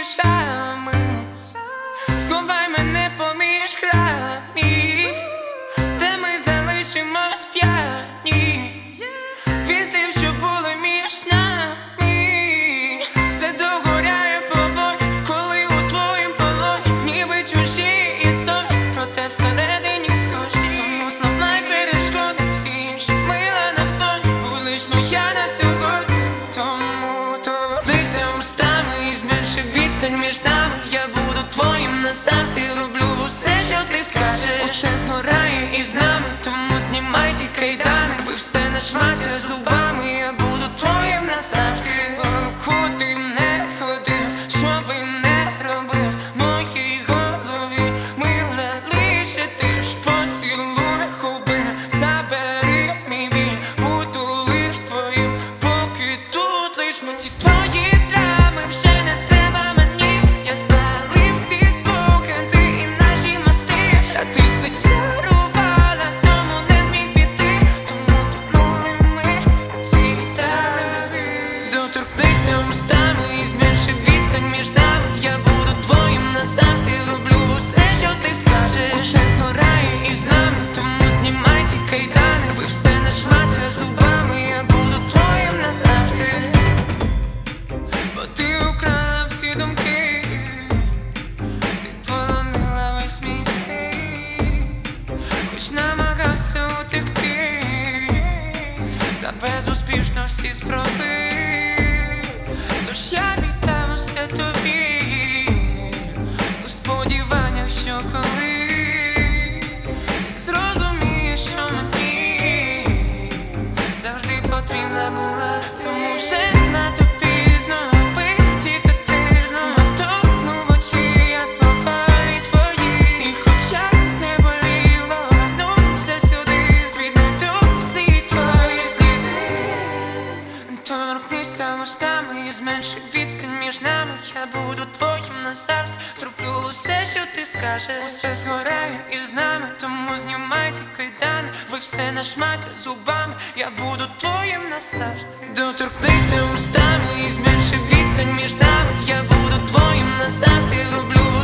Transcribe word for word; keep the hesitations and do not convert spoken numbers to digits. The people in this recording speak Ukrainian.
очами, сховай мене поміж храмів, де ми залишимось п'яні від слів, що були між нами. Все догоряє поволі, коли у твоїм полоні, ніби чужі і сон, проте всередині схожі. Тому зламай перешкоди, всі інші мила на фоні, будь лиш моя на сьогодні. Тому торкнися устами і зменши відстань між нами. Я буду твоїм назавжди, роблю усе, що ти скажеш. Усе згорає із нами, тому знімай ті кайдани. Ви все на шмаття зубами, я буду твоїм назавжди. Куди б не ходив, що би не робив, в моїй голові мила лише ти ж. Поцілуй губи, забери мій біль, буду лиш твоїм, поки тут лиш ми. Ці твої драми вже не треба мені. Я спалив всі спогади і наші мости, та ти все чарувала, тому не зміг піти. Тому тонули ми у цій траві. Доторкнися устами і зменши відстань між нами. Я буду твоїм назавжди, роблю усе, що ти скажеш. Усе згорає із нами, тому знімай ті кайдани. Ви все на шмаття зубами, я буду твоїм назавжди. Бо ти украла всі думки, ти полонила весь мій світ, хоч намагався утекти, та безуспішно всі спроби. Тож я віддамся тобі у сподіваннях, що коли ти зрозумієш, що мені завжди потрібна була. Тому вже надто пізно, аби тікати знову. Втону в очі я повалі твої, і хоча б не боліло, вернуся сюди, віднайду всі твої сліди. Торкнися устами і зменши відстань між нами. Я буду твоїм назавжди, зроблю усе, що ти скажеш. Усе згорає із нами, тому знімай ті кайдани. Ви все на шмаття зубами, я буду твоїм назавжди. Доторкнися устами і зменши відстань між нами. Я буду твоїм назавжди, зроблю